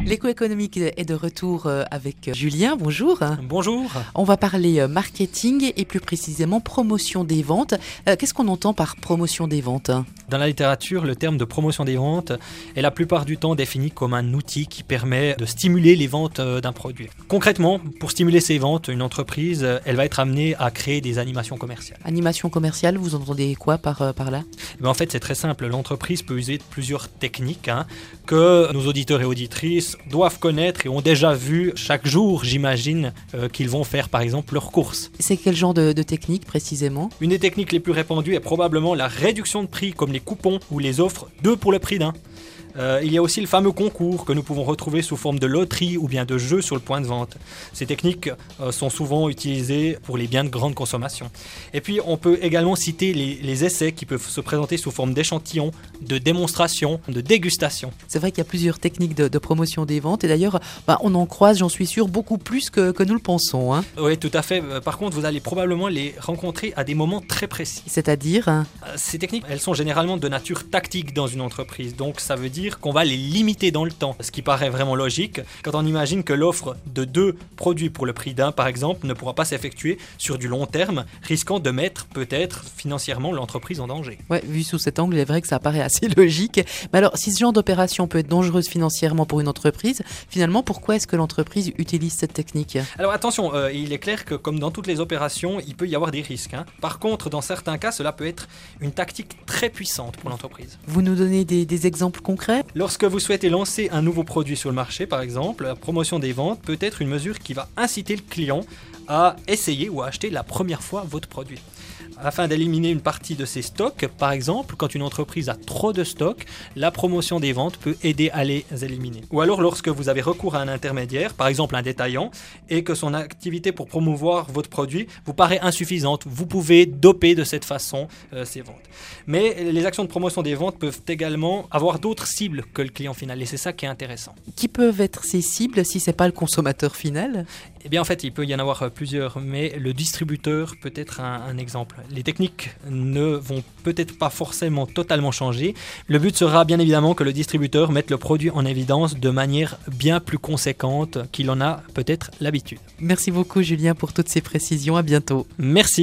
L'écho économique est de retour avec Julien. Bonjour. Bonjour. On va parler marketing et plus précisément promotion des ventes. Qu'est-ce qu'on entend par promotion des ventes ? Dans la littérature, le terme de promotion des ventes est la plupart du temps défini comme un outil qui permet de stimuler les ventes d'un produit. Concrètement, pour stimuler ces ventes, une entreprise, elle va être amenée à créer des animations commerciales. Animation commerciale, vous entendez quoi par là ? En fait, c'est très simple. L'entreprise peut user de plusieurs techniques que nos auditeurs et auditrices doivent connaître et ont déjà vu chaque jour, j'imagine, qu'ils vont faire par exemple leurs courses. C'est quel genre de technique précisément ? Une des techniques les plus répandues est probablement la réduction de prix, comme les coupons ou les offres 2 pour le prix d'un. Il y a aussi le fameux concours que nous pouvons retrouver sous forme de loterie ou bien de jeu sur le point de vente. Ces techniques sont souvent utilisées pour les biens de grande consommation. Et puis on peut également citer les essais qui peuvent se présenter sous forme d'échantillons, de démonstrations, de dégustations. C'est vrai qu'il y a plusieurs techniques de promotion des ventes et d'ailleurs on en croise, j'en suis sûr, beaucoup plus que nous le pensons. Oui, tout à fait. Par contre, vous allez probablement les rencontrer à des moments très précis. C'est-à-dire ? Ces techniques, elles sont généralement de nature tactique dans une entreprise. Donc ça veut dire qu'on va les limiter dans le temps, ce qui paraît vraiment logique quand on imagine que l'offre de 2 produits pour le prix d'un, par exemple, ne pourra pas s'effectuer sur du long terme, risquant de mettre peut-être financièrement l'entreprise en danger. Ouais, vu sous cet angle, il est vrai que ça paraît assez logique. Mais alors, si ce genre d'opération peut être dangereuse financièrement pour une entreprise, finalement, pourquoi est-ce que l'entreprise utilise cette technique ? Alors attention, il est clair que comme dans toutes les opérations, il peut y avoir des risques. Par contre, dans certains cas, cela peut être une tactique très puissante pour l'entreprise. Vous nous donnez des exemples concrets ? Lorsque vous souhaitez lancer un nouveau produit sur le marché, par exemple, la promotion des ventes peut être une mesure qui va inciter le client à essayer ou à acheter la première fois votre produit. Afin d'éliminer une partie de ses stocks, par exemple, quand une entreprise a trop de stocks, la promotion des ventes peut aider à les éliminer. Ou alors lorsque vous avez recours à un intermédiaire, par exemple un détaillant, et que son activité pour promouvoir votre produit vous paraît insuffisante, vous pouvez doper de cette façon ces ventes. Mais les actions de promotion des ventes peuvent également avoir d'autres cibles que le client final, et c'est ça qui est intéressant. Qui peuvent être ces cibles si ce n'est pas le consommateur final ? En fait, il peut y en avoir plusieurs, mais le distributeur peut être un exemple. Les techniques ne vont peut-être pas forcément totalement changer. Le but sera bien évidemment que le distributeur mette le produit en évidence de manière bien plus conséquente qu'il en a peut-être l'habitude. Merci beaucoup Julien pour toutes ces précisions, à bientôt. Merci.